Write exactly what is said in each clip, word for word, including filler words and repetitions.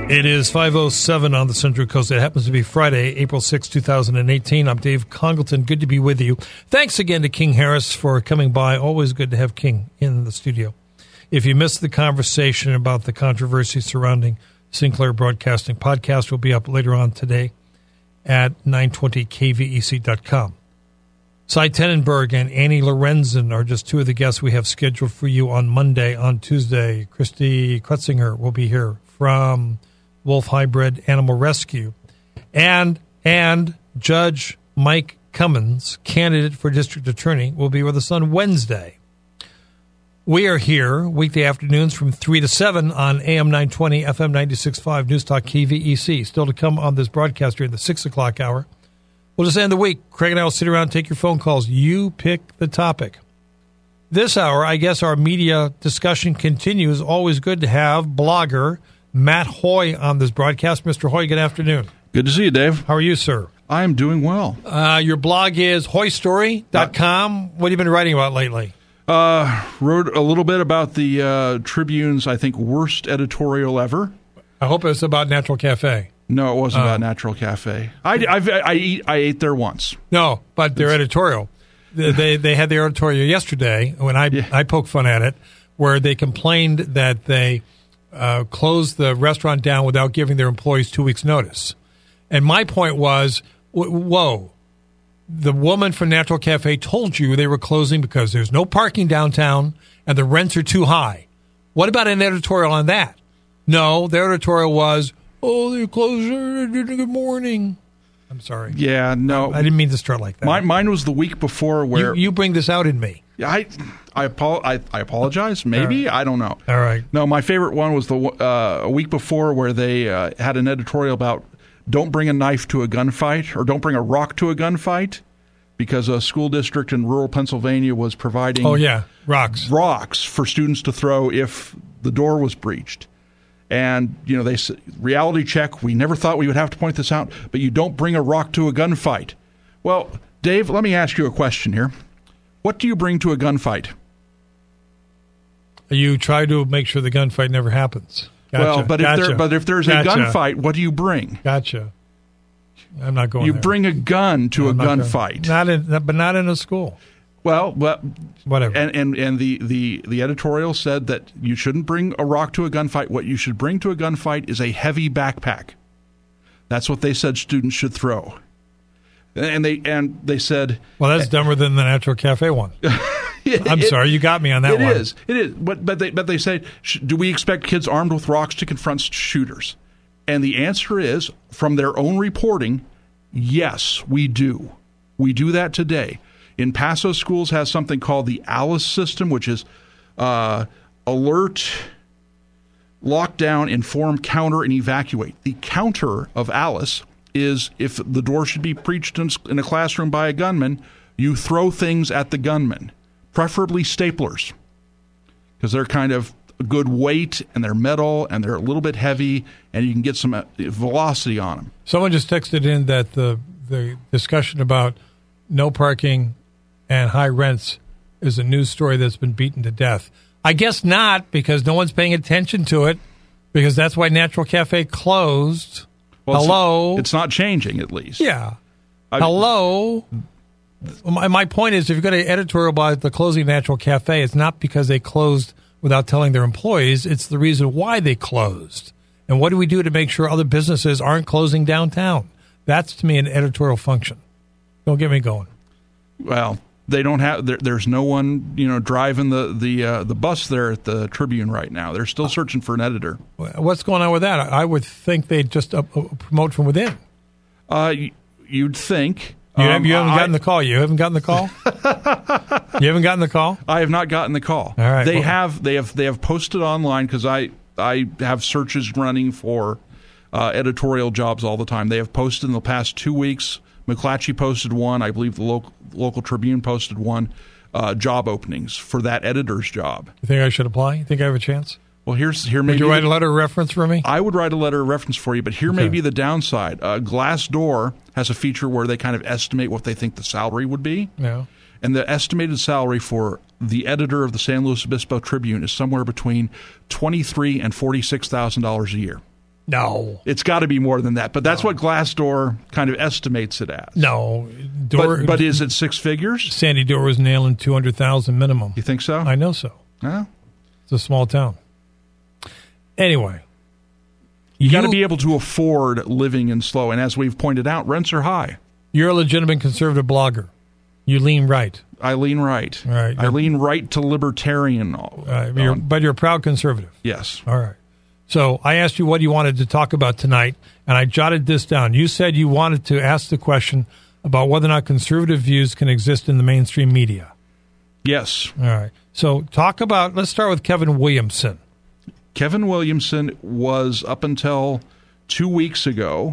It is five oh seven on the Central Coast. It happens to be Friday, April sixth, twenty eighteen. I'm Dave Congleton. Good to be with you. Thanks again to King Harris for coming by. Always good to have King in the studio. If you missed the conversation about the controversy surrounding Sinclair Broadcasting, podcast will be up later on today at nine twenty K V E C dot com. Cy Tenenberg and Annie Lorenzen are just two of the guests we have scheduled for you on Monday. On Tuesday, Christy Kretzinger will be here from Wolf Hybrid Animal Rescue. And and Judge Mike Cummins, candidate for district attorney, will be with us on Wednesday. We are here weekday afternoons from three to seven on A M nine twenty, F M ninety-six point five, News Talk K V E C. Still to come on this broadcast during the six o'clock hour. We'll just end the week. Craig and I will sit around and take your phone calls. You pick the topic. This hour, I guess our media discussion continues. Always good to have blogger Matt Hoy on this broadcast. Mister Hoy, good afternoon. Good to see you, Dave. How are you, sir? I am doing well. Uh, your blog is hoy story dot com. What have you been writing about lately? Uh, wrote a little bit about the uh, Tribune's, I think, worst editorial ever. I hope it's about Natural Cafe. No, it wasn't Uh, about Natural Cafe. I, I've, I, eat, I ate there once. No, but their editorial. They, they they had their editorial yesterday when I, Yeah. I poked fun at it, where they complained that they uh, closed the restaurant down without giving their employees two weeks' notice. And my point was, w- whoa, the woman from Natural Cafe told you they were closing because there's no parking downtown and the rents are too high. What about an editorial on that? No, their editorial was, oh, they closed. Good morning. I'm sorry. Yeah, no. I didn't mean to start like that. Mine, mine was the week before where... You, you bring this out in me. I, I, apo- I, I apologize, maybe? Right. I don't know. All right. No, my favorite one was the uh, a week before where they uh, had an editorial about don't bring a knife to a gunfight or don't bring a rock to a gunfight because a school district in rural Pennsylvania was providing Oh, yeah, rocks. rocks for students to throw if the door was breached. And, you know, they said, reality check, we never thought we would have to point this out, but you don't bring a rock to a gunfight. Well, Dave, let me ask you a question here. What do you bring to a gunfight? You try to make sure the gunfight never happens. Gotcha. Well, but if, gotcha. there, but if there's gotcha. a gunfight, what do you bring? Gotcha. I'm not going You there. bring a gun to No, a I'm not going- gunfight. Not in, but not in a school. Well, but Whatever. And and, and the, the, the editorial said that you shouldn't bring a rock to a gunfight. What you should bring to a gunfight is a heavy backpack. That's what they said students should throw. And they and they said, Well, that's dumber than the Natural Cafe one. I'm it- sorry, you got me on that It one. is. It is. But but they but they say, sh- do we expect kids armed with rocks to confront shooters? And the answer is, from their own reporting, yes, we do. We do that today. In Paso Schools has something called the ALICE system, which is uh, alert, lockdown, inform, counter, and evacuate. The counter of ALICE is if the door should be breached in, in a classroom by a gunman, you throw things at the gunman, preferably staplers, because they're kind of a good weight and they're metal and they're a little bit heavy and you can get some velocity on them. Someone just texted in that the the discussion about no parking and high rents is a news story that's been beaten to death. I guess not, because no one's paying attention to it, because that's why Natural Cafe closed. Well, Hello? It's, it's not changing, at least. Yeah. I- Hello? My, my point is, if you've got an editorial about the closing of Natural Cafe, it's not because they closed without telling their employees. It's the reason why they closed. And what do we do to make sure other businesses aren't closing downtown? That's, to me, an editorial function. Don't get me going. Well, they don't have. There, there's no one, you know, driving the the uh, the bus there at the Tribune right now. They're still searching for an editor. What's going on with that? I would think they'd just uh, uh, promote from within. Uh, y- you'd think. You, Um, have, you haven't I, gotten the call. You haven't gotten the call. You haven't gotten the call. I have not gotten the call. All right, They well- have. They have. They have posted online because I I have searches running for uh, editorial jobs all the time. They have posted in the past two weeks. McClatchy posted one. I believe the local local Tribune posted one. Uh, job openings for that editor's job. You think I should apply? You think I have a chance? Well, here's here Would maybe you write a letter of reference for me? I would write a letter of reference for you, but here may Okay. be the downside. Uh, Glassdoor has a feature where they kind of estimate what they think the salary would be, Yeah. and the estimated salary for the editor of the San Luis Obispo Tribune is somewhere between twenty-three and forty-six thousand dollars a year. No. It's got to be more than that. But that's no. what Glassdoor kind of estimates it as. No. Door, but, but is it six figures? Sandy Door was nailing two hundred thousand minimum. You think so? I know so. Yeah. It's a small town. Anyway. You, you got to be able to afford living in SLO. And as we've pointed out, rents are high. You're a legitimate conservative blogger. You lean right. I lean right. Right. I lean right to libertarian. Uh, you're, but you're a proud conservative. Yes. All right. So I asked you what you wanted to talk about tonight, and I jotted this down. You said you wanted to ask the question about whether or not conservative views can exist in the mainstream media. Yes. All right. So talk about, let's start with Kevin Williamson. Kevin Williamson was, up until two weeks ago,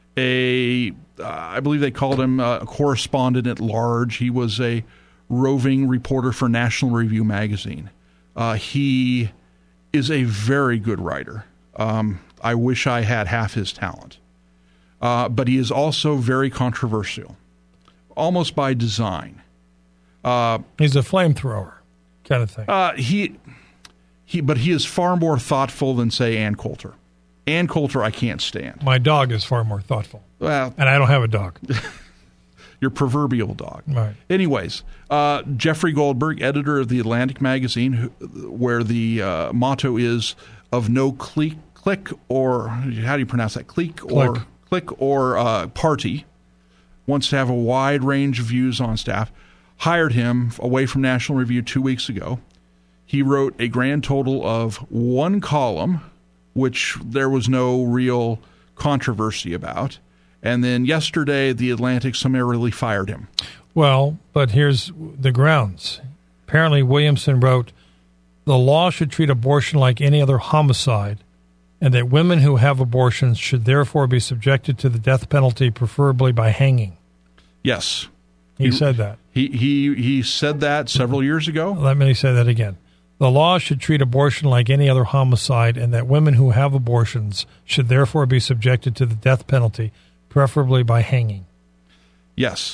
a, uh, I believe they called him a correspondent at large. He was a roving reporter for National Review magazine. Uh, he is a very good writer. Um, I wish I had half his talent. Uh, but he is also very controversial, almost by design. Uh, He's a flamethrower kind of thing. Uh, he, he, but he is far more thoughtful than, say, Ann Coulter. Ann Coulter I can't stand. My dog is far more thoughtful. Well, and I don't have a dog. Your proverbial dog. Right. Anyways, uh, Jeffrey Goldberg, editor of the Atlantic magazine, who, where the uh, motto is of no clique, clique or how do you pronounce that? Clique, clique. or clique or uh, party, wants to have a wide range of views on staff. Hired him away from National Review two weeks ago. He wrote a grand total of one column, which there was no real controversy about. And then yesterday, the Atlantic summarily fired him. Well, but here's the grounds. Apparently, Williamson wrote, the law should treat abortion like any other homicide, and that women who have abortions should therefore be subjected to the death penalty, preferably by hanging. Yes. He, he said that. He, he, he said that several years ago. Let me say that again. The law should treat abortion like any other homicide, and that women who have abortions should therefore be subjected to the death penalty, preferably by hanging. Yes.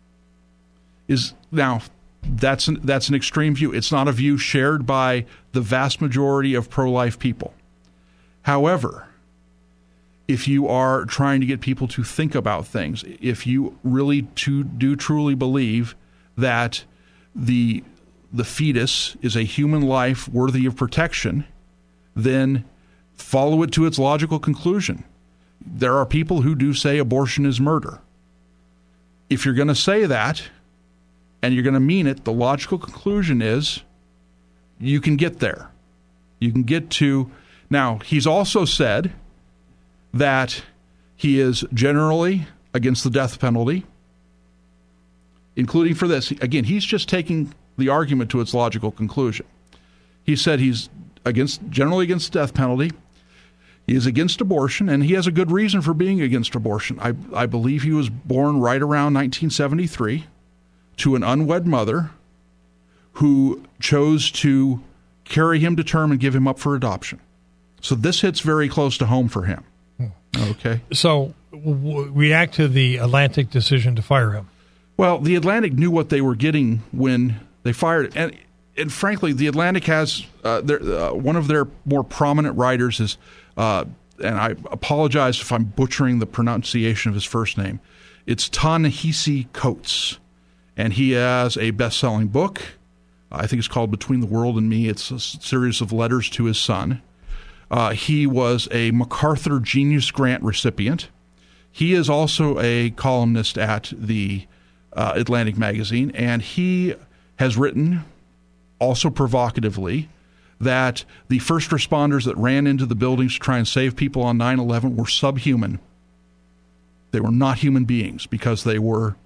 Is now that's an, that's an extreme view. It's not a view shared by the vast majority of pro-life people. However, if you are trying to get people to think about things, if you really to, do truly believe that the the fetus is a human life worthy of protection, then follow it to its logical conclusion. There are people who do say abortion is murder. If you're going to say that, and you're going to mean it, the logical conclusion is you can get there. You can get to... Now, he's also said that he is generally against the death penalty, including for this. Again, he's just taking the argument to its logical conclusion. He said he's against generally against the death penalty. He is against abortion, and he has a good reason for being against abortion. I, I believe he was born right around nineteen seventy-three to an unwed mother who chose to carry him to term and give him up for adoption. So this hits very close to home for him. Okay. So w- react to the Atlantic decision to fire him. Well, the Atlantic knew what they were getting when they fired him. And, and frankly, the Atlantic has uh, their, uh, one of their more prominent writers is, uh, and I apologize if I'm butchering the pronunciation of his first name, it's Ta-Nehisi Coates. And he has a best-selling book. I think it's called Between the World and Me. It's a series of letters to his son. Uh, he was a MacArthur Genius Grant recipient. He is also a columnist at the uh, Atlantic magazine, and he has written, also provocatively, that the first responders that ran into the buildings to try and save people on nine eleven were subhuman. They were not human beings because they were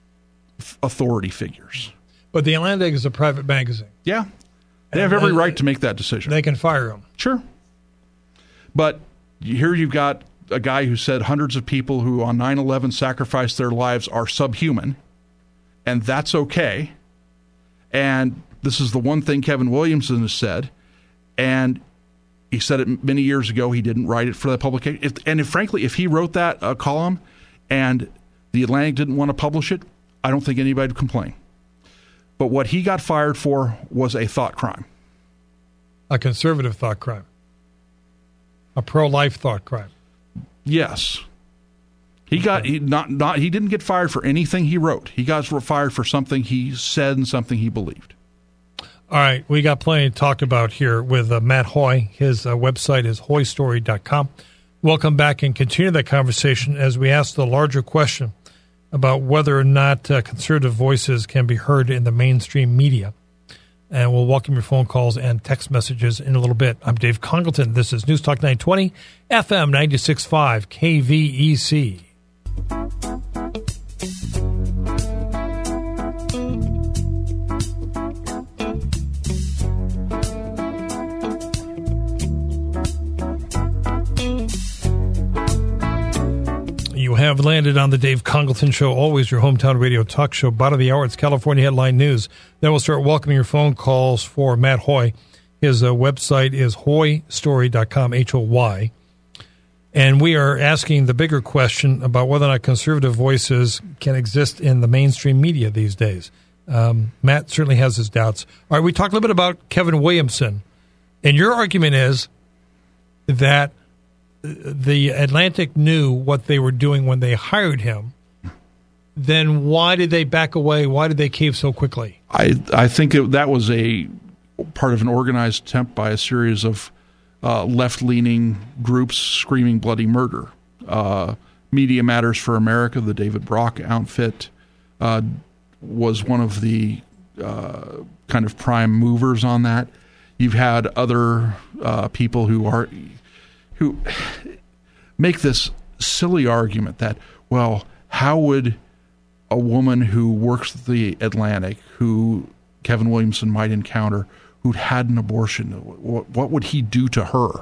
f- authority figures. But the Atlantic is a private magazine. Yeah. They have every right to make that decision. They can fire him. Sure. But here you've got a guy who said hundreds of people who on nine eleven sacrificed their lives are subhuman, and that's okay. And this is the one thing Kevin Williamson has said, and he said it many years ago. He didn't write it for the publication. If, and if, frankly, if he wrote that uh, column and the Atlantic didn't want to publish it, I don't think anybody would complain. But what he got fired for was a thought crime. A conservative thought crime. A pro-life thought crime. Yes. He got he not not he didn't get fired for anything he wrote. He got fired for something he said and something he believed. All right, we got plenty to talk about here with uh, Matt Hoy. His uh, website is hoy story dot com. Welcome back and continue that conversation as we ask the larger question about whether or not uh, conservative voices can be heard in the mainstream media. And we'll welcome your phone calls and text messages in a little bit. I'm Dave Congleton. This is News Talk nine twenty, F M ninety-six point five, K V E C. You have landed on the Dave Congleton Show, always your hometown radio talk show. Bottom of the hour, it's California Headline News. Then we'll start welcoming your phone calls for Matt Hoy. His uh, website is hoy story dot com, H O Y. And we are asking the bigger question about whether or not conservative voices can exist in the mainstream media these days. Um, Matt certainly has his doubts. All right, we talked a little bit about Kevin Williamson. And your argument is that the Atlantic knew what they were doing when they hired him. Then why did they back away? Why did they cave so quickly? I I think it, that was a part of an organized attempt by a series of uh, left-leaning groups screaming bloody murder. Uh, Media Matters for America, the David Brock outfit, uh, was one of the uh, kind of prime movers on that. You've had other uh, people who are who make this silly argument that, well, how would a woman who works at the Atlantic, who Kevin Williamson might encounter, who'd had an abortion, what, what would he do to her?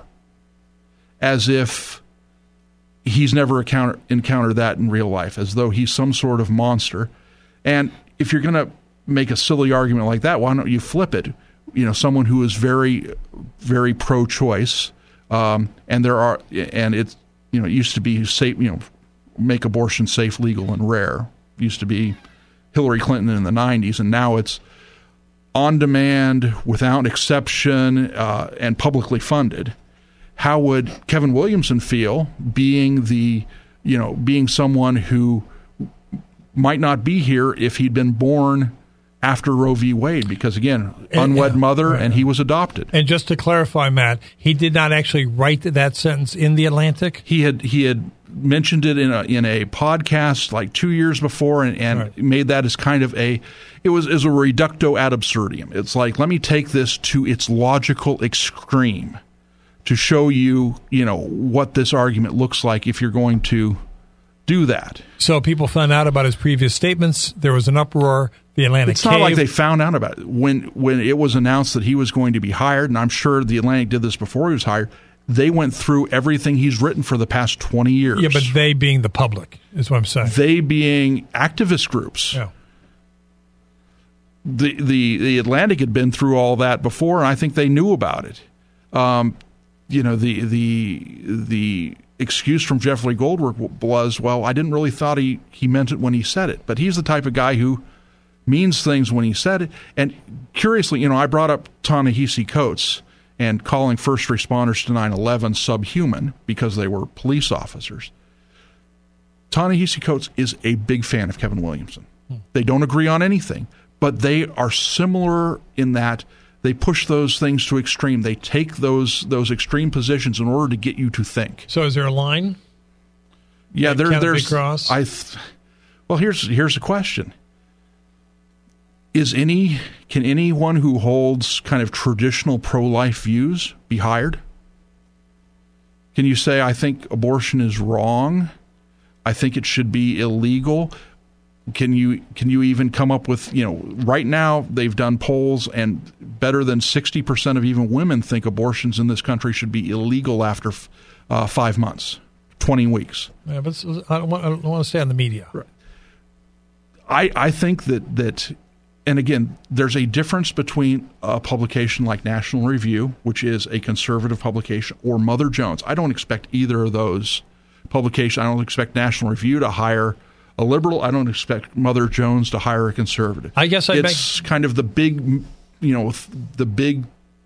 As if he's never encounter, encountered that in real life, as though he's some sort of monster. And if you're going to make a silly argument like that, why don't you flip it? You know, someone who is very, very pro-choice, um, and there are, and it's, you know, it used to be safe, you know, make abortion safe, legal, and rare. It used to be Hillary Clinton in the nineties, and now it's on demand, without exception, uh, and publicly funded. How would Kevin Williamson feel being the, you know, being someone who might not be here if he'd been born after Roe v. Wade? Because, again, unwed yeah, mother, right. and he was adopted. And just to clarify, Matt, he did not actually write that sentence in the Atlantic? He had he had mentioned it in a in a podcast like two years before, and, and right. made that as kind of a it was as a reducto ad absurdum. It's like, let me take this to its logical extreme to show you, you know, what this argument looks like if you're going to do that. So people found out about his previous statements. There was an uproar. The Atlantic It's not caved. like they found out about it. When when it was announced that he was going to be hired, and I'm sure the Atlantic did this before he was hired, they went through everything he's written for the past twenty years. Yeah, but they being the public is what I'm saying. They being activist groups. Yeah. The, the, the Atlantic had been through all that before, and I think they knew about it. Um, you know, the the the excuse from Jeffrey Goldberg was, well, I didn't really thought he, he meant it when he said it. But he's the type of guy who means things when he said it. And curiously, you know, I brought up Ta-Nehisi Coates and calling first responders to nine eleven subhuman because they were police officers. Ta-Nehisi Coates is a big fan of Kevin Williamson. Hmm. They don't agree on anything, but they are similar in that they push those things to extreme. They take those those extreme positions in order to get you to think. So is there a line? Yeah, there, Can there's. It be crossed? I. Th- well, here's here's the question. Is any can anyone who holds kind of traditional pro-life views be hired? Can you say, I think abortion is wrong? I think it should be illegal? Can you can you even come up with, you know, right now they've done polls and better than sixty percent of even women think abortions in this country should be illegal after uh, five months, twenty weeks. Yeah, but I don't want, I don't want to stay on the media. Right. I, I think that, that, and again, there's a difference between a publication like National Review, which is a conservative publication, or Mother Jones. I don't expect either of those publications. I don't expect National Review to hire a liberal. I don't expect Mother Jones to hire a conservative. I guess I it's beg- kind of the big, you know, the big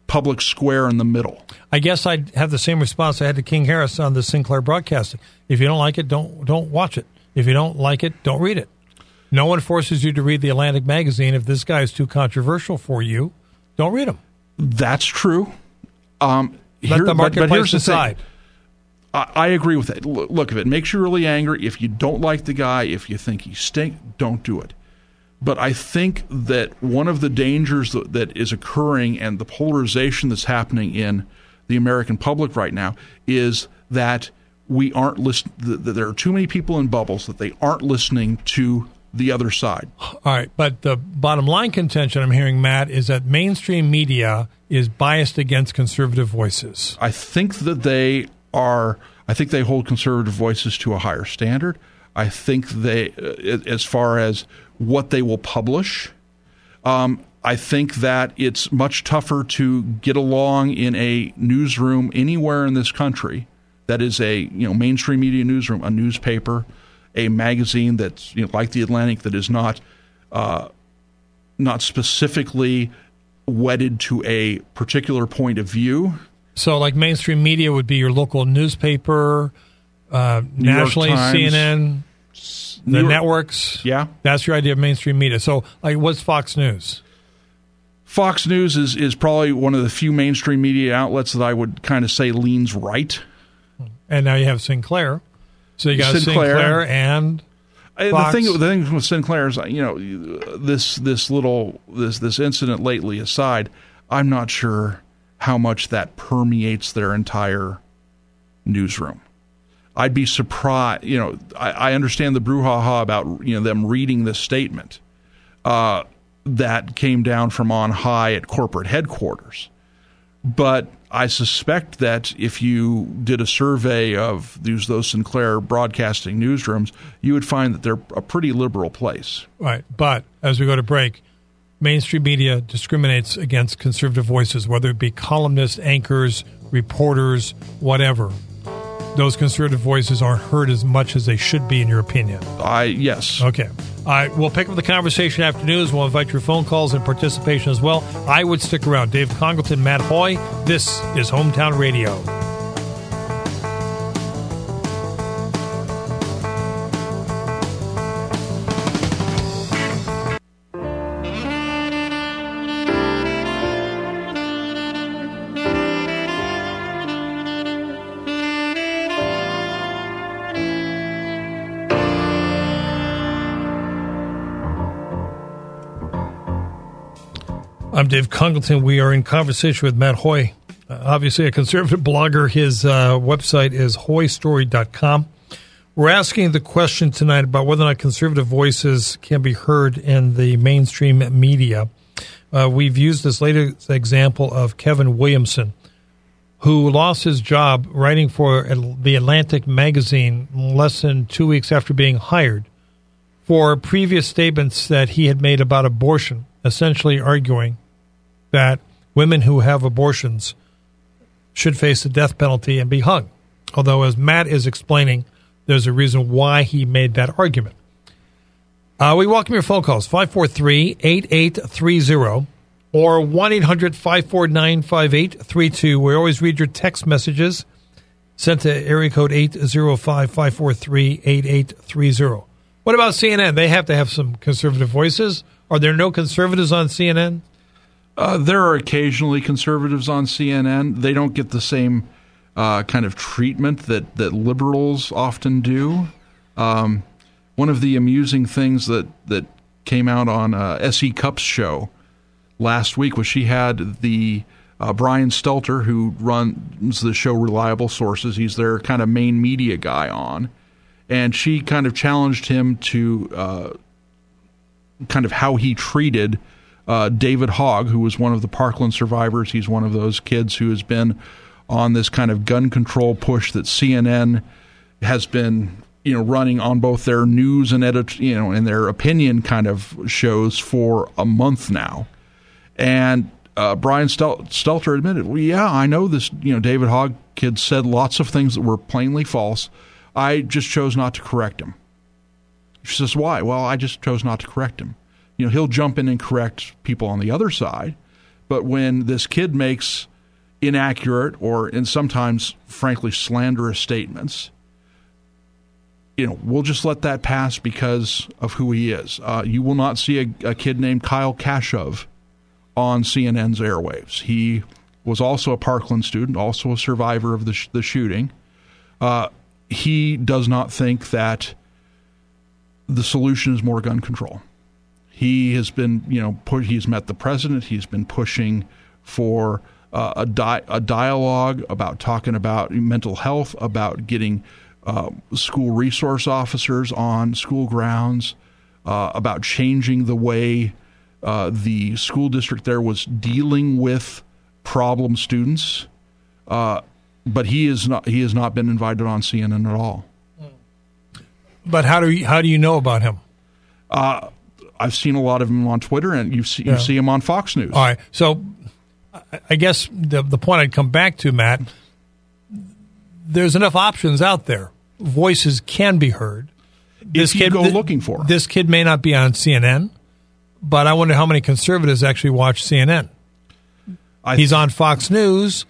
public square in the middle. I guess I'd have the same response I had to King Harris on the Sinclair Broadcasting. If you don't like it, don't don't watch it. If you don't like it, don't read it. No one forces you to read the Atlantic magazine. If this guy is too controversial for you, don't read him. That's true. Um, Let here, the marketplace but, but here's decide. The thing. I, I agree with that. Look, if it makes you really angry, if you don't like the guy, if you think he stinks, don't do it. But I think that one of the dangers that, that is occurring and the polarization that's happening in the American public right now is that we aren't listen. That there are too many people in bubbles that they aren't listening to the other side. All right, but the bottom line contention I'm hearing, Matt, is that mainstream media is biased against conservative voices. I think that they are. I think they hold conservative voices to a higher standard. I think they, as far as what they will publish, um, I think that it's much tougher to get along in a newsroom anywhere in this country that is a you know mainstream media newsroom, a newspaper, a magazine that's you know, like the Atlantic that is not uh, not specifically wedded to a particular point of view. So, like mainstream media would be your local newspaper, uh, New York nationally, Times, C N N, the New York, networks. Yeah, that's your idea of mainstream media. So, like, what's Fox News? Fox News is is probably one of the few mainstream media outlets that I would kind of say leans right. And now you have Sinclair. So you got Sinclair, Sinclair and Fox. The thing, the thing with Sinclair is, you know, this this little this this incident lately aside, I'm not sure how much that permeates their entire newsroom. I'd be surprised. You know, I, I understand the brouhaha about you know them reading this statement uh, that came down from on high at corporate headquarters, but I suspect that if you did a survey of these those Sinclair broadcasting newsrooms, you would find that they're a pretty liberal place. Right, but as we go to break, mainstream media discriminates against conservative voices, whether it be columnists, anchors, reporters, whatever. Those conservative voices aren't heard as much as they should be, in your opinion. I yes. Okay. All right, we'll pick up the conversation after news. We'll invite your phone calls and participation as well. I would stick around. Dave Congleton, Matt Hoy. This is Hometown Radio. I'm Dave Congleton. We are in conversation with Matt Hoy, uh, obviously a conservative blogger. His uh, website is hoy story dot com. We're asking the question tonight about whether or not conservative voices can be heard in the mainstream media. Uh, we've used this latest example of Kevin Williamson, who lost his job writing for the Atlantic magazine less than two weeks after being hired for previous statements that he had made about abortion, essentially arguing that women who have abortions should face the death penalty and be hung. Although, as Matt is explaining, there's a reason why he made that argument. Uh, we welcome your phone calls, five four three, eight eight three zero or one eight hundred, five four nine, five eight three two. We always read your text messages sent to area code eight zero five, five four three, eight eight three zero. What about C N N? They have to have some conservative voices. Are there no conservatives on C N N? Uh, there are occasionally conservatives on C N N. They don't get the same uh, kind of treatment that, that liberals often do. Um, one of the amusing things that, that came out on uh, S E. Cupp's show last week was she had the uh, Brian Stelter, who runs the show Reliable Sources. He's their kind of main media guy on. And she kind of challenged him to uh, kind of how he treated uh, David Hogg, who was one of the Parkland survivors. He's one of those kids who has been on this kind of gun control push that C N N has been, you know, running on both their news and edit, you know, and their opinion kind of shows for a month now. And uh, Brian Stel- Stelter admitted, well, yeah, I know this, you know, David Hogg kid said lots of things that were plainly false. I just chose not to correct him. She says, why? Well, I just chose not to correct him. You know, he'll jump in and correct people on the other side, But when this kid makes inaccurate or, and sometimes, frankly, slanderous statements, you know, we'll just let that pass because of who he is. Uh, you will not see a, a kid named Kyle Kashuv on C N N's airwaves. He was also a Parkland student, also a survivor of the, sh- the shooting. Uh, he does not think that the solution is more gun control. He has been, you know, pu- he's met the president. He's been pushing for uh, a, di- a dialogue about talking about mental health, about getting uh, school resource officers on school grounds, uh, about changing the way uh, the school district there was dealing with problem students. Uh, but he is not. He has not been invited on C N N at all. But how do you, how do you know about him? Uh, I've seen a lot of him on Twitter, and you see, yeah. you see him on Fox News. All right. So I guess the the point I'd come back to, Matt, there's enough options out there. Voices can be heard. This if you kid, go th- looking for. This kid may not be on C N N, but I wonder how many conservatives actually watch C N N. I He's th- on Fox News.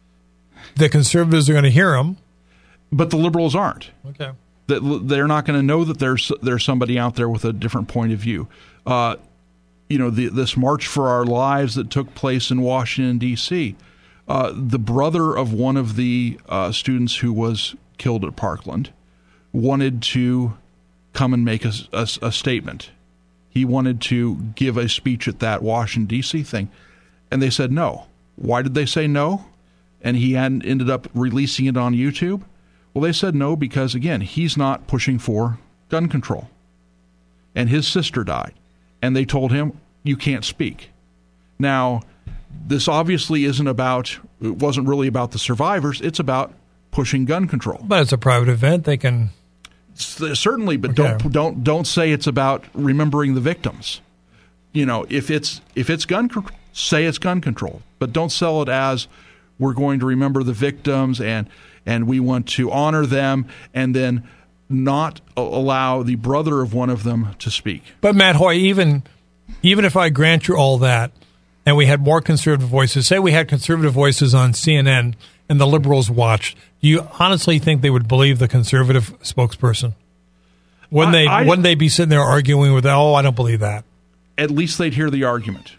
The conservatives are going to hear him. But the liberals aren't. Okay. That they're not going to know that there's there's somebody out there with a different point of view. Uh, you know, the, this March for Our Lives that took place in Washington, D C, uh, the brother of one of the uh, students who was killed at Parkland wanted to come and make a, a, a statement. He wanted to give a speech at that Washington, D C thing, and they said no. Why did they say no? And he hadn't ended up releasing it on YouTube? Well, they said no because, again, he's not pushing for gun control. And his sister died. And they told him, you can't speak. Now, this obviously isn't about, it wasn't really about the survivors. It's about pushing gun control. But it's a private event. They can... Certainly, but okay. don't don't don't say it's about remembering the victims. You know, if it's if it's gun control, say it's gun control. But don't sell it as we're going to remember the victims and and we want to honor them, and then not allow the brother of one of them to speak. But Matt Hoy, even even if I grant you all that, and we had more conservative voices, say we had conservative voices on C N N and the liberals watched, do you honestly think they would believe the conservative spokesperson? Wouldn't they, I, wouldn't they be sitting there arguing with, oh, I don't believe that? At least they'd hear the argument.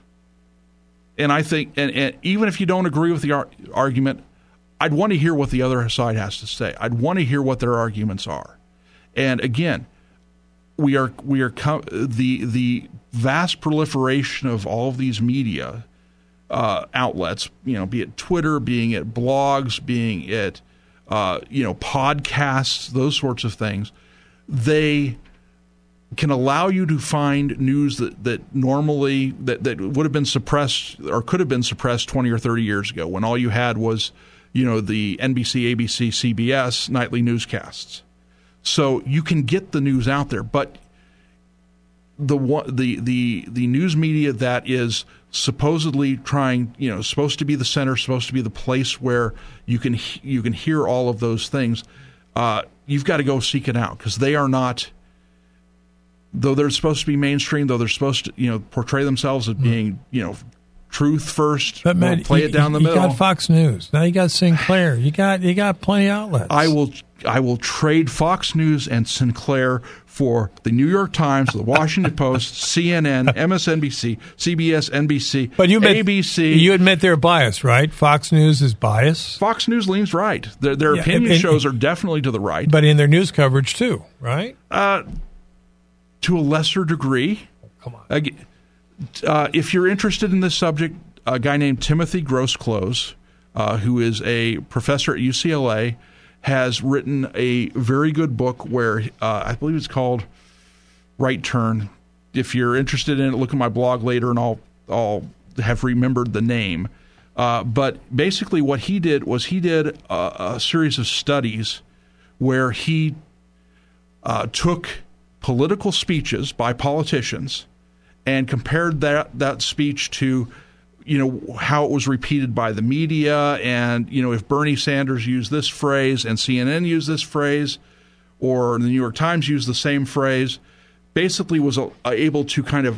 And I think, and, and even if you don't agree with the ar- argument, I'd want to hear what the other side has to say. I'd want to hear what their arguments are. And again, we are we are com- the the vast proliferation of all of these media uh, outlets, you know, be it Twitter, being it blogs, being it uh, you know podcasts, those sorts of things. They can allow you to find news that, that normally that, that would have been suppressed or could have been suppressed twenty or thirty years ago, when all you had was, you know, the N B C, A B C, C B S nightly newscasts. So you can get the news out there, but the the the the news media that is supposedly trying, you know, supposed to be the center, supposed to be the place where you can you can hear all of those things, uh, you've got to go seek it out, because they are not. Though they're supposed to be mainstream, though they're supposed to, you know, portray themselves as being, you know, truth first, but man, play you, it down the you middle. You got Fox News. Now you got Sinclair. You got you got plenty of outlets. I will I will trade Fox News and Sinclair for the New York Times, the Washington Post, C N N, M S N B C, C B S, N B C, but you admit, A B C. You admit they're biased, right? Fox News is biased. Fox News leans right. Their, their yeah, opinion and, shows are definitely to the right. But in their news coverage too, right? Uh, to a lesser degree. Come on. Uh, if you're interested in this subject, a guy named Timothy Grossclose, uh, who is a professor at U C L A, has written a very good book where uh, I believe it's called Right Turn. If you're interested in it, look at my blog later, and I'll I'll have remembered the name. Uh, but basically, what he did was he did a, a series of studies where he uh, took political speeches by politicians and compared that that speech to, you know, how it was repeated by the media, and, you know, if Bernie Sanders used this phrase and C N N used this phrase, or the New York Times used the same phrase, basically was able to kind of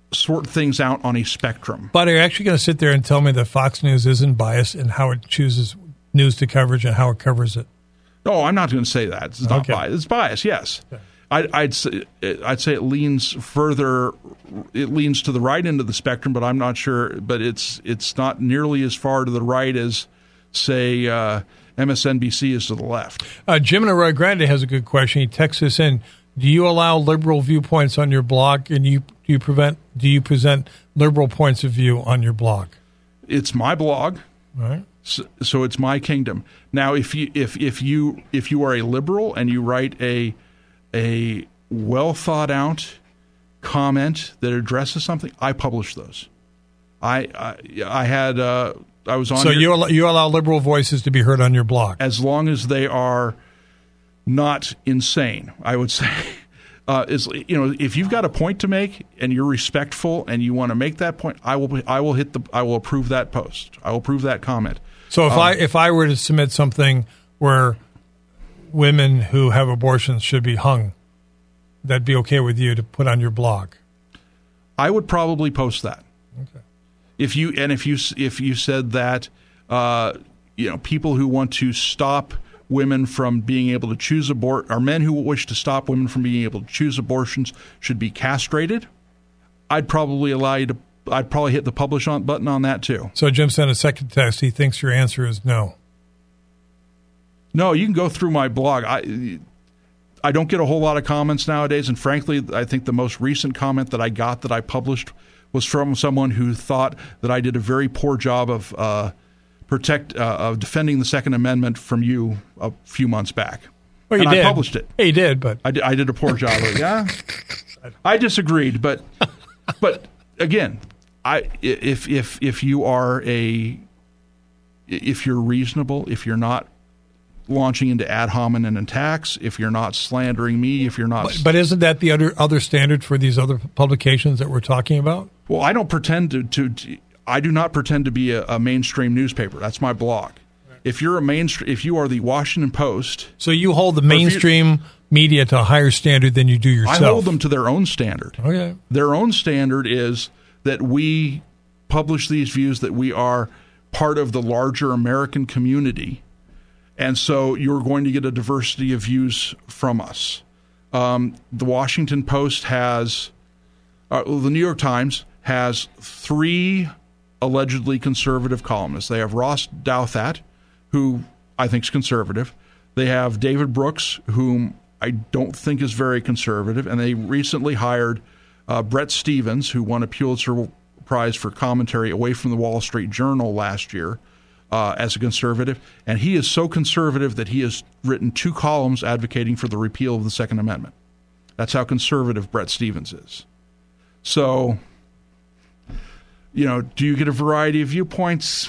sort things out on a spectrum. But are you actually going to sit there and tell me that Fox News isn't biased in how it chooses news to coverage and how it covers it? No, I'm not going to say that. It's not Okay. biased. It's biased, yes. Okay. I'd, I'd, say, I'd say it leans further, it leans to the right end of the spectrum, but I'm not sure. But it's it's not nearly as far to the right as, say, uh, M S N B C is to the left. Uh, Jim in Arroyo Grande has a good question. He texts us in. Do you allow liberal viewpoints on your blog, and you do you prevent do you present liberal points of view on your blog? It's my blog. All right. So, so it's my kingdom. Now, if you if if you if you are a liberal and you write a a well thought out comment that addresses something, I publish those. I I, I had uh, I was on. So your, you allow, you allow liberal voices to be heard on your blog, as long as they are not insane. I would say. Uh, is you know, if you've got a point to make and you're respectful and you want to make that point, I will I will hit the I will approve that post. I will approve that comment. So if um, I if I were to submit something where women who have abortions should be hung, that'd be okay with you to put on your blog? I would probably post that. Okay. If you and if you if you said that, uh, you know, people who want to stop women from being able to choose abort, or men who wish to stop women from being able to choose abortions should be castrated, I'd probably allow you to. I'd probably hit the publish on button on that too. So Jim sent a second text. He thinks your answer is no. No, you can go through my blog. I I don't get a whole lot of comments nowadays, and frankly, I think the most recent comment that I got that I published was from someone who thought that I did a very poor job of uh, protect uh, of defending the Second Amendment from you a few months back. Well, you and did. I published it. He did, but I did, I did a poor job of it. Yeah, I disagreed, but but again, I if if if you are a if you're reasonable, if you're not launching into ad hominem attacks, if you're not slandering me, if you're not. But, but isn't that the other other standard for these other publications that we're talking about? Well, I don't pretend to. to, to I do not pretend to be a, a mainstream newspaper. That's my blog. Right. If you're a mainstream, if you are the Washington Post, so you hold the mainstream media to a higher standard than you do yourself. I hold them to their own standard. Okay. Their own standard is that we publish these views, that we are part of the larger American community. And so you're going to get a diversity of views from us. Um, the Washington Post has, uh, the New York Times has three allegedly conservative columnists. They have Ross Douthat, who I think is conservative. They have David Brooks, whom I don't think is very conservative. And they recently hired uh, Brett Stevens, who won a Pulitzer Prize for commentary away from the Wall Street Journal last year. Uh, as a conservative, and he is so conservative that he has written two columns advocating for the repeal of the Second Amendment. That's how conservative Brett Stevens is. So, you know, do you get a variety of viewpoints?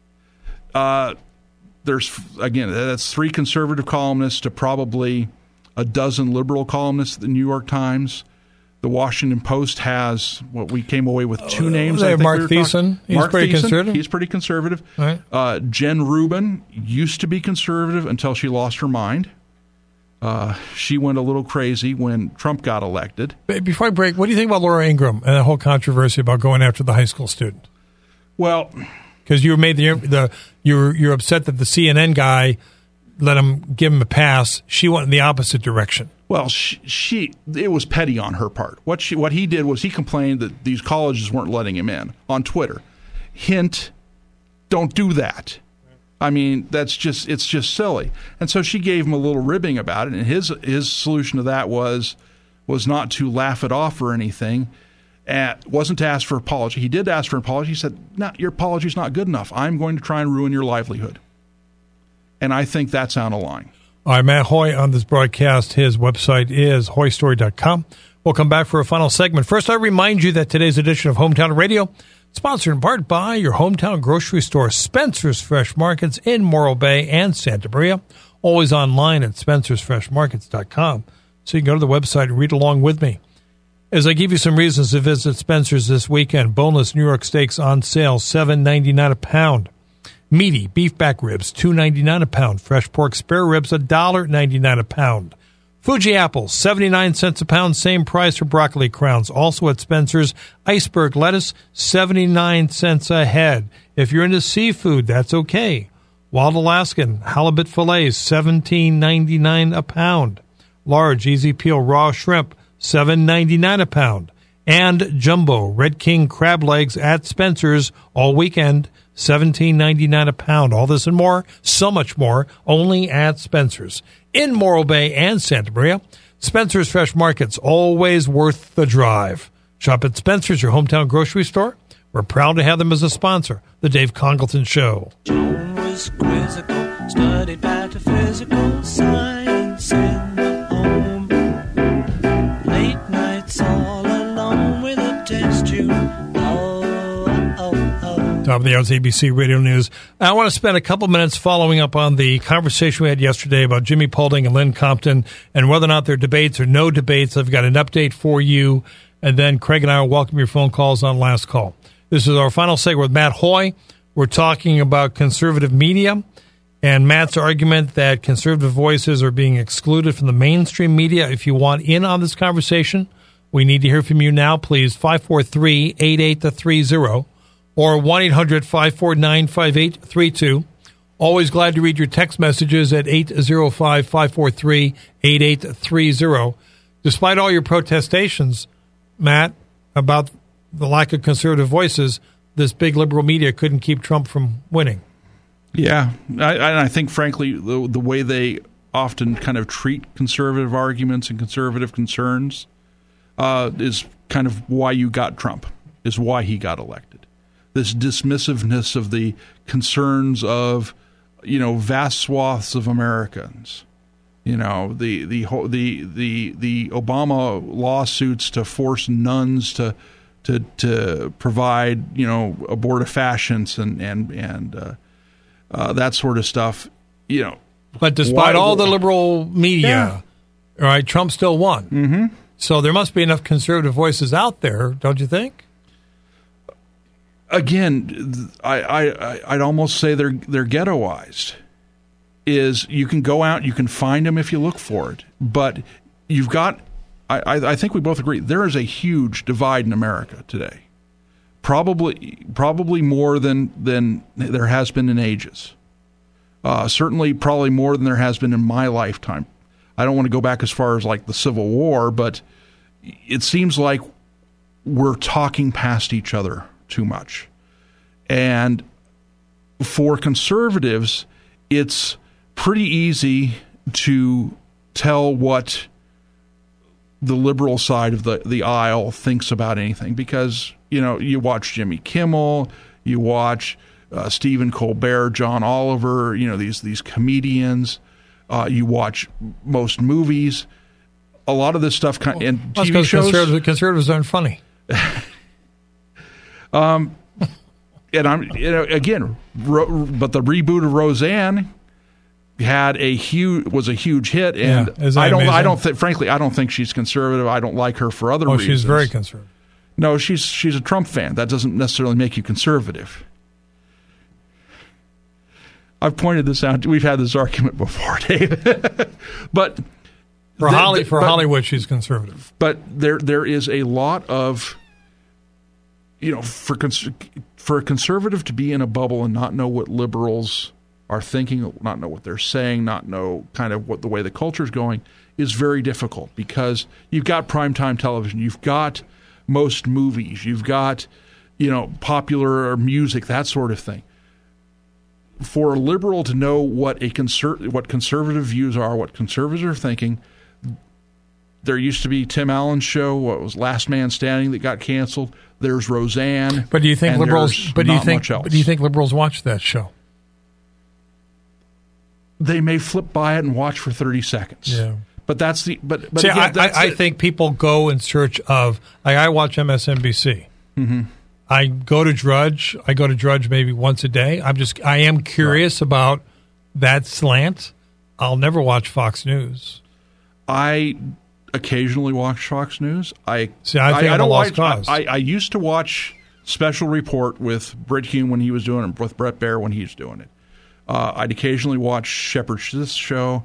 Uh, there's, again, that's three conservative columnists to probably a dozen liberal columnists at the New York Times. The Washington Post has what we came away with two names. They I have think Mark we were Thiessen. He's Mark pretty Thiessen, conservative. He's pretty conservative. Right. Uh, Jen Rubin used to be conservative until she lost her mind. Uh, she went a little crazy when Trump got elected. Before I break, what do you think about Laura Ingraham and the whole controversy about going after the high school student? Well, because you made the the you're you're upset that the C N N guy let him give him a pass. She went in the opposite direction. Well, she, she it was petty on her part. What she what he did was he complained that these colleges weren't letting him in on Twitter. Hint, don't do that. I mean, that's just it's just silly. And so she gave him a little ribbing about it, and his his solution to that was was not to laugh it off or anything. And wasn't to ask for an apology. He did ask for an apology. He said, "No, your apology's not good enough. I'm going to try and ruin your livelihood." And I think that's out of line. All right, Matt Hoy on this broadcast. His website is hoy story dot com. We'll come back for a final segment. First, I remind you that today's edition of Hometown Radio, sponsored in part by your hometown grocery store, Spencer's Fresh Markets in Morro Bay and Santa Maria. Always online at spencers fresh markets dot com. So you can go to the website and read along with me. As I give you some reasons to visit Spencer's this weekend, boneless New York steaks on sale, seven ninety-nine a pound. Meaty beef back ribs, two ninety-nine a pound. Fresh pork spare ribs, one ninety-nine a pound. Fuji apples, seventy-nine cents a pound, same price for broccoli crowns. Also at Spencer's, iceberg lettuce, seventy-nine cents a head. If you're into seafood, that's okay. Wild Alaskan halibut fillets, seventeen ninety-nine a pound. Large easy peel raw shrimp, seven ninety-nine a pound. And jumbo Red King crab legs at Spencer's all weekend, seventeen ninety-nine a pound. All this and more, so much more, only at Spencer's. In Morro Bay and Santa Maria, Spencer's Fresh Market's always worth the drive. Shop at Spencer's, your hometown grocery store. We're proud to have them as a sponsor. The Dave Congleton Show. Joan was quizzical, studied metaphysical science in the home. Late nights all alone with a test tube. Oh, oh, oh. Top of the hour's A B C Radio News. I want to spend a couple minutes following up on the conversation we had yesterday about Jimmy Paulding and Lynn Compton and whether or not there are debates or no debates. I've got an update for you, and then Craig and I will welcome your phone calls on Last Call. This is our final segment with Matt Hoy. We're talking about conservative media and Matt's argument that conservative voices are being excluded from the mainstream media. If you want in on this conversation, we need to hear from you now, please. five four three, eight eight three zero or one eight hundred, five four nine, five eight three two. Always glad to read your text messages at eight zero five, five four three, eight eight three zero. Despite all your protestations, Matt, about the lack of conservative voices, this big liberal media couldn't keep Trump from winning. Yeah, I, I think, frankly, the, the way they often kind of treat conservative arguments and conservative concerns uh, is kind of why you got Trump, is why he got elected. This dismissiveness of the concerns of, you know, vast swaths of Americans. You know, the the the the the Obama lawsuits to force nuns to to to provide, you know, abortifacients and and and uh, uh, that sort of stuff. You know, but despite why, all the liberal media, yeah. all right, Trump still won. Mm-hmm. So there must be enough conservative voices out there, don't you think? Again, I, I, I'd almost say they're they're ghettoized. Is you can go out, you can find them if you look for it, but you've got. I, I think we both agree there is a huge divide in America today, probably probably more than than there has been in ages. Uh, certainly, probably more than there has been in my lifetime. I don't want to go back as far as like the Civil War, but it seems like we're talking past each other too much. And for conservatives, it's pretty easy to tell what the liberal side of the, the aisle thinks about anything because, you know, you watch Jimmy Kimmel, you watch uh, Stephen Colbert, John Oliver, you know, these these comedians, uh, you watch most movies. A lot of this stuff kind well, and T V T V shows. Conservatives, conservatives aren't funny. um, and I'm, you know, again, ro- but the reboot of Roseanne had a huge was a huge hit, and yeah, I don't amazing? I don't think frankly I don't think she's conservative. I don't like her for other oh, reasons. She's very conservative. No, she's she's a Trump fan. That doesn't necessarily make you conservative. I've pointed this out. We've had this argument before, Dave. but for, the, Holly, the, for but, Hollywood, she's conservative. But there there is a lot of, you know, for cons- for a conservative to be in a bubble and not know what liberals are thinking, not know what they're saying, not know kind of what the way the culture is going, is very difficult because you've got primetime television, you've got most movies, you've got, you know, popular music, that sort of thing. For a liberal to know what a conser- what conservative views are, what conservatives are thinking, there used to be Tim Allen's show, what was Last Man Standing, that got canceled. There's Roseanne. But do you think liberals? But do you think? But do you think liberals watch that show? They may flip by it and watch for thirty seconds. Yeah. But that's the. But, but See, again, I, that's I, I it. think people go in search of. Like I watch M S N B C. Mm-hmm. I go to Drudge. I go to Drudge maybe once a day. I'm just. I am curious right. about that slant. I'll never watch Fox News. I occasionally watch Fox News. I see. I think I, I don't lost watch. cause. I, I used to watch Special Report with Brit Hume when he was doing it, with Brett Baer when he was doing it. Uh, I'd occasionally watch Shepard's show.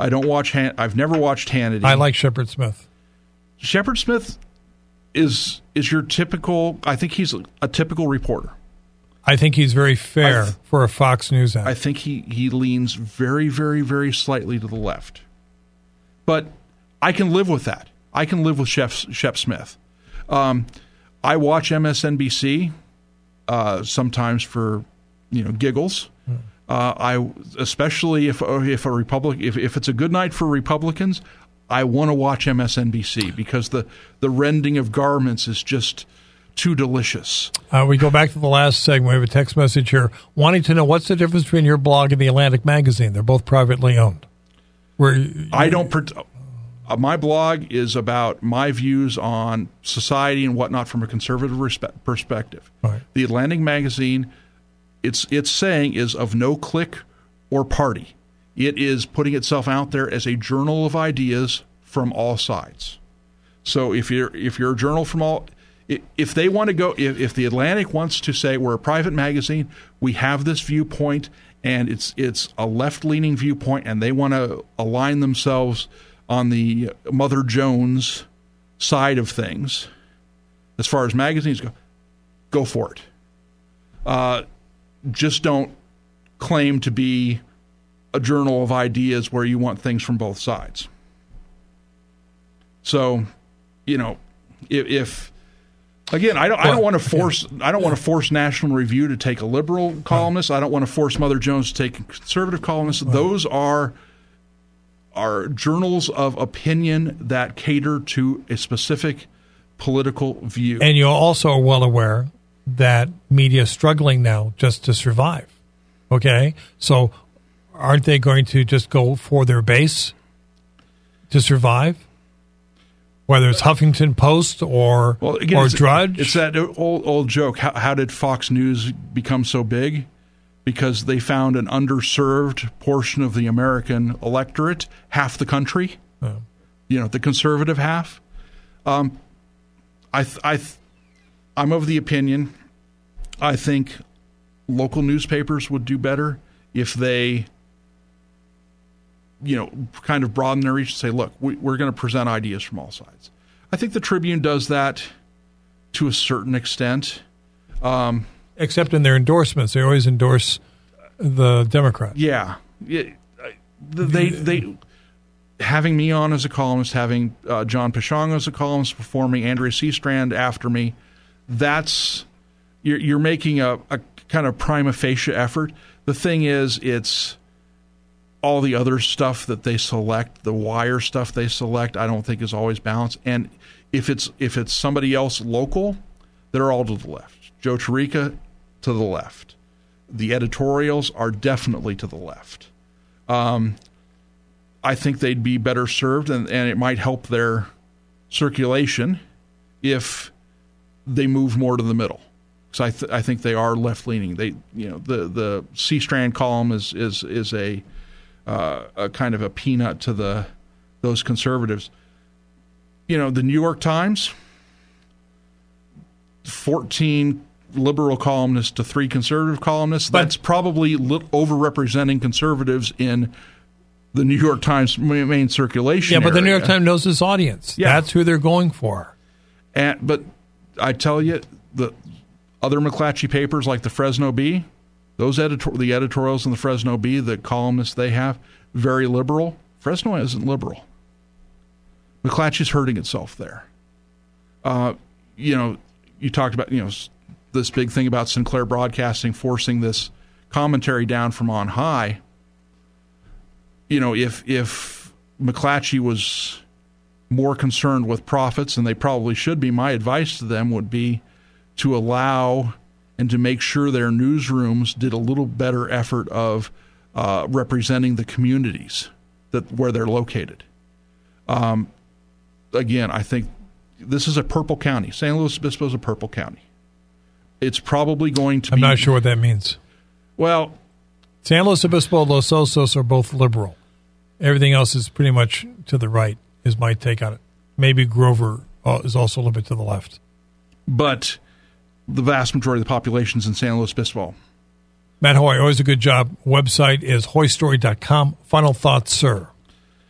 I don't watch. Han- I've never watched Hannity. I like Shepard Smith. Shepard Smith is is your typical. I think he's a, a typical reporter. I think he's very fair th- for a Fox News anchor. I think he, he leans very, very, very slightly to the left. But I can live with that. I can live with Shep, Shep Smith. Um, I watch M S N B C uh, sometimes for you know giggles. Hmm. Uh, I especially if if a Republic if, if it's a good night for Republicans, I want to watch M S N B C because the, the rending of garments is just too delicious. Uh, we go back to the last segment. We have a text message here wanting to know what's the difference between your blog and the Atlantic magazine. They're both privately owned. Where I don't. Uh, my blog is about my views on society and whatnot from a conservative respe- perspective. Right. The Atlantic magazine, its its saying is of no clique or party. It is putting itself out there as a journal of ideas from all sides. So if you're if you're a journal from all If they want to go, if, if the Atlantic wants to say we're a private magazine, we have this viewpoint, and it's it's a left-leaning viewpoint, and they want to align themselves on the Mother Jones side of things, as far as magazines go, go for it. Uh, just don't claim to be a journal of ideas where you want things from both sides. So, you know, if... if Again, I don't. I don't want to force. I don't want to force National Review to take a liberal columnist. I don't want to force Mother Jones to take a conservative columnist. Those are are journals of opinion that cater to a specific political view. And you also are well aware that media is struggling now just to survive. Okay, so aren't they going to just go for their base to survive? Whether it's Huffington Post or well, again, or it's, Drudge. It's that old old joke. How, how did Fox News become so big? Because they found an underserved portion of the American electorate, half the country, oh. you know, the conservative half. Um, I, I, I'm of the opinion, I think local newspapers would do better if they, you know, kind of broaden their reach and say, look, we, we're going to present ideas from all sides. I think the Tribune does that to a certain extent. Um, Except in their endorsements. They always endorse the Democrat. Yeah. yeah. They, they, having me on as a columnist, having uh, John Pishong as a columnist, performing Andrea Seastrand after me, that's, you're, you're making a, a kind of prima facie effort. The thing is, it's all the other stuff that they select, the wire stuff they select, I don't think is always balanced. And if it's if it's somebody else local, they're all to the left. Joe Chirica, to the left. The editorials are definitely to the left. Um, I think they'd be better served, and, and it might help their circulation if they move more to the middle. Because I, th- I think they are left leaning. They, you know, the the C-Strand column is is is a, uh, a kind of a peanut to the those conservatives. You know, the New York Times, fourteen liberal columnists to three conservative columnists. But that's probably li- overrepresenting conservatives in the New York Times main circulation. Yeah, but area. the New York Times knows its audience. Yeah. That's who they're going for. And but I tell you, the other McClatchy papers like the Fresno Bee, those editor the editorials in the Fresno Bee, the columnists they have, very liberal. Fresno isn't liberal. McClatchy's hurting itself there. Uh, you know, you talked about, you know, this big thing about Sinclair Broadcasting forcing this commentary down from on high. You know, if if McClatchy was more concerned with profits, and they probably should be, my advice to them would be to allow and to make sure their newsrooms did a little better effort of uh, representing the communities that where they're located. Um, again, I think this is a purple county. San Luis Obispo is a purple county. It's probably going to I'm be... I'm not sure what that means. Well... San Luis Obispo, Los Osos are both liberal. Everything else is pretty much to the right, is my take on it. Maybe Grover uh, is also a little bit to the left. But the vast majority of the population is in San Luis Obispo. Matt Hoy, always a good job. Website is hoy story dot com. Final thoughts, sir.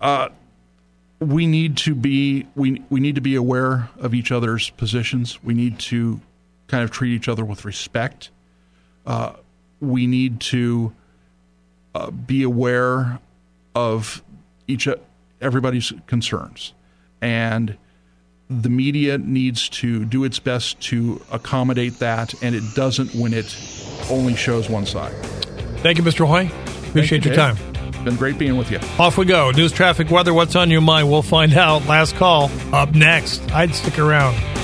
Uh, we need to be we we need to be aware of each other's positions. We need to kind of treat each other with respect. Uh, we need to uh, be aware of each everybody's concerns, and the media needs to do its best to accommodate that, and it doesn't when it only shows one side. Thank you, Mister Hoy. Appreciate you, your time. Been great being with you. Off we go. News, traffic, weather. What's on your mind? We'll find out. Last call up next. I'd stick around.